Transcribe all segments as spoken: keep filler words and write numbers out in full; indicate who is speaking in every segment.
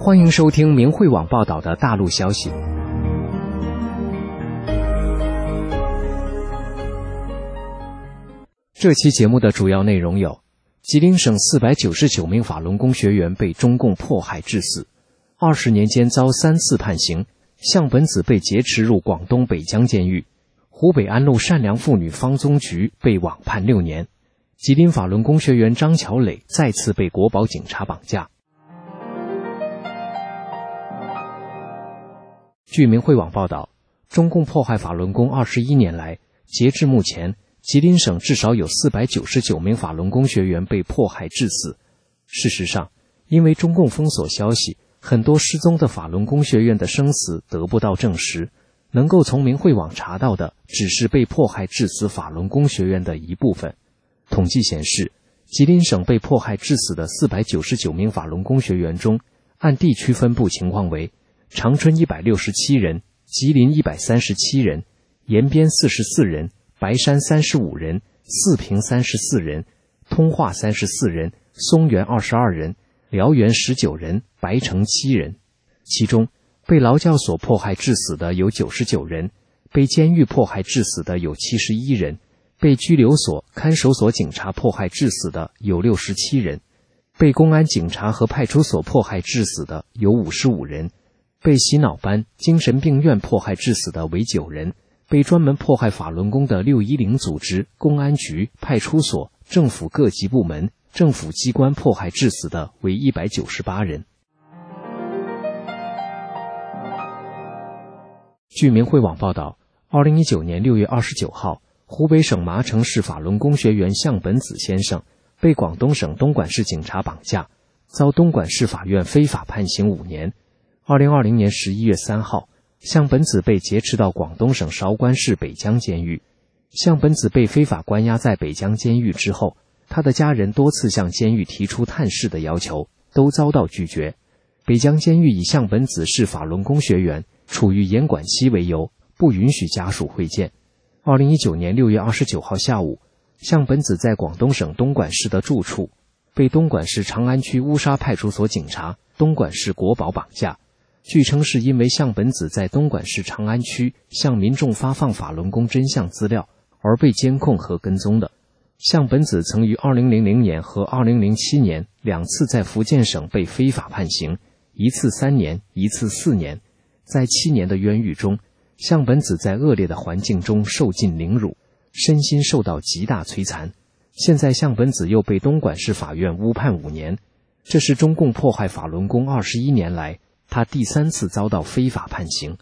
Speaker 1: 欢迎收听明慧网报道的大陆消息。这期节目的主要内容有：吉林省四百九十九名法轮功学员被中共迫害致死，二十年间遭三次判刑，向本子被劫持入广东北江监狱，湖北安陆善良妇女方宗菊被网判六年，吉林法轮功学员张乔磊再次被国保警察绑架。据明慧网报道，中共迫害法轮功二十一年来，截至目前，吉林省至少有四百九十九名法轮功学员被迫害致死。事实上，因为中共封锁消息，很多失踪的法轮功学员的生死得不到证实，能够从明慧网查到的只是被迫害致死法轮功学员的一部分。统计显示，吉林省被迫害致死的四百九十九名法轮功学员中，按地区分布情况为长春一百六十七人，吉林一百三十七人，延边四十四人，白山三十五人，四平三十四人，通化三十四人，松原二十二人，辽源十九人，白城七人。其中被劳教所迫害致死的有九十九人，被监狱迫害致死的有七十一人，被拘留所、看守所警察迫害致死的有六十七人，被公安警察和派出所迫害致死的有五十五人，被洗脑班、精神病院迫害致死的为九人，被专门迫害法轮功的六一零组织、公安局、派出所、政府各级部门、政府机关迫害致死的为一百九十八人。据明慧网报道，二零一九年六月二十九号，湖北省麻城市法轮功学员向本子先生被广东省东莞市警察绑架，遭东莞市法院非法判刑五年。二零二零年十一月三号，向本子被劫持到广东省韶关市北江监狱。向本子被非法关押在北江监狱之后，他的家人多次向监狱提出探视的要求，都遭到拒绝。北江监狱以向本子是法轮功学员，处于严管期为由，不允许家属会见。二零一九年六月二十九号下午，向本子在广东省东莞市的住处被东莞市长安区乌沙派出所警察、东莞市国保绑架。据称是因为向本子在东莞市长安区向民众发放法轮功真相资料而被监控和跟踪的。向本子曾于二零零零年和二零零七年两次在福建省被非法判刑，一次三年，一次四年。在七年的冤狱中，向本子在恶劣的环境中受尽凌辱，身心受到极大摧残。现在向本子又被东莞市法院误判五年，这是中共迫害法轮功二十一年来他第三次遭到非法判刑。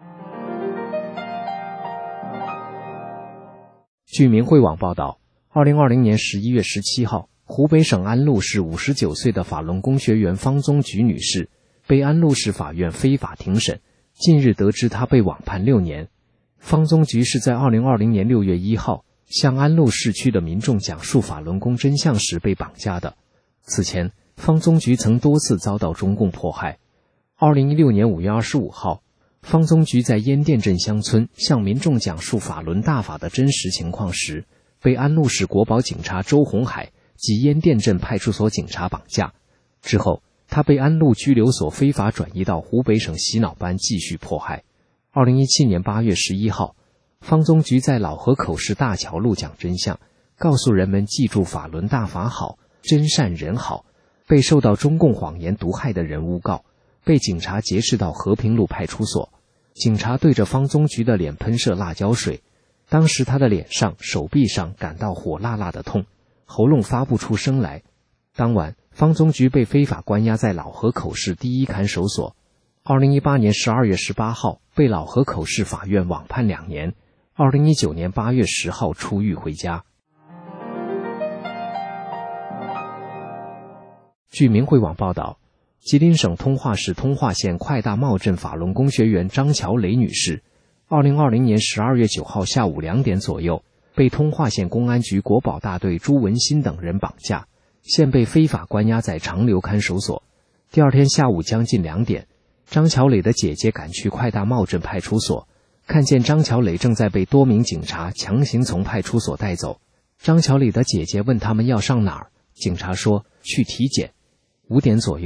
Speaker 1: 据明慧网报道，二零二零年十一月十七号，湖北省安陆市五十九岁的法轮功学员方宗菊女士被安陆市法院非法庭审，近日得知她被网判六年。方宗菊是在二零二零年六月一号向安陆市区的民众讲述法轮功真相时被绑架的。此前，方宗菊曾多次遭到中共迫害。二零一六年五月二十五号，方宗菊在烟店镇乡村向民众讲述法轮大法的真实情况时，被安陆市国保警察周红海及烟店镇派出所警察绑架。之后，他被安陆拘留所非法转移到湖北省洗脑班继续迫害。二零一七年八月十一号，方宗菊在老河口市大桥路讲真相，告诉人们记住法轮大法好，真善人好，被受到中共谎言毒害的人诬告，被警察劫持到和平路派出所。警察对着方宗菊的脸喷射辣椒水，当时他的脸上、手臂上感到火辣辣的痛，喉咙发不出声来。当晚，方宗菊被非法关押在老河口市第一看守所。二零一八年十二月十八号，被老河口市法院网判两年。二零一九年八月十号出狱回家。据明慧网报道，吉林省通化市通化县快大茂镇法轮功学员张乔磊女士，二零二零年十二月九号下午两点左右，被通化县公安局国保大队朱文新等人绑架，现被非法关押在长流看守所。第二天下午将近两点，张乔磊的姐姐赶去快大茂镇派出所，看见张乔磊正在被多名警察强行从派出所带走。张乔磊的姐姐问他们要上哪儿，警察说去体检。五点左右，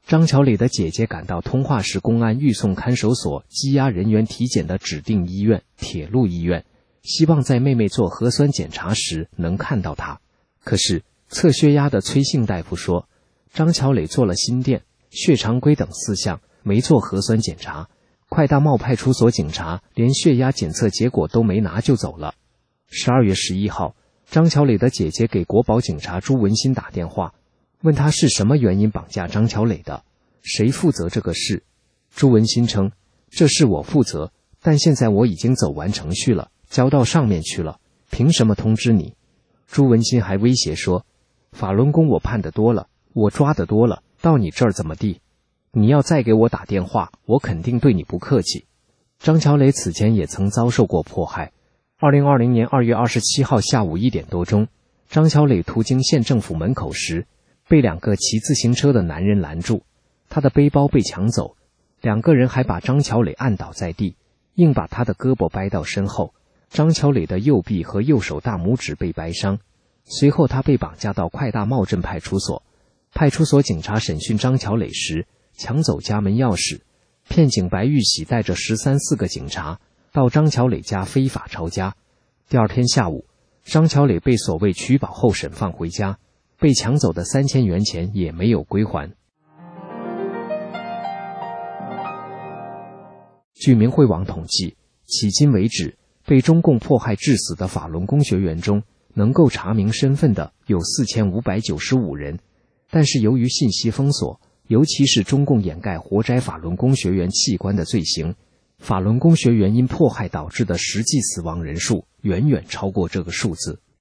Speaker 1: 张巧磊的姐姐赶到通化市公安预送看守所羁押人员体检的指定医院铁路医院，希望在妹妹做核酸检查时能看到她。可是测血压的崔姓大夫说，张巧磊做了心电、血常规等四项，没做核酸检查。快大茂派出所警察连血压检测结果都没拿就走了。十二月十一号，张巧磊的姐姐给国保警察朱文新打电话，问他是什么原因绑架张巧磊的，谁负责这个事。朱文新称，这事我负责，但现在我已经走完程序了，交到上面去了，凭什么通知你？朱文新还威胁说，法轮功我判得多了，我抓得多了，到你这儿怎么地？你要再给我打电话，我肯定对你不客气。张巧磊此前也曾遭受过迫害。二零二零年二月二十七号下午一点多钟，张巧磊途经县政府门口时，被两个骑自行车的男人拦住，他的背包被抢走，两个人还把张巧磊按倒在地，硬把他的胳膊掰到身后，张巧磊的右臂和右手大拇指被掰伤。随后他被绑架到快大茂镇派出所，派出所警察审讯张巧磊时，抢走家门钥匙，骗警白玉喜带着十三四个警察到张巧磊家非法抄家。第二天下午，张巧磊被所谓取保候审放回家，被抢走的三千元钱也没有归还。据明慧网统计，迄今为止，被中共迫害致死的法轮功学员中，能够查明身份的有四千五百九十五人，但是由于信息封锁，尤其是中共掩盖活摘法轮功学员器官的罪行，法轮功学员因迫害导致的实际死亡人数远远超过这个数字。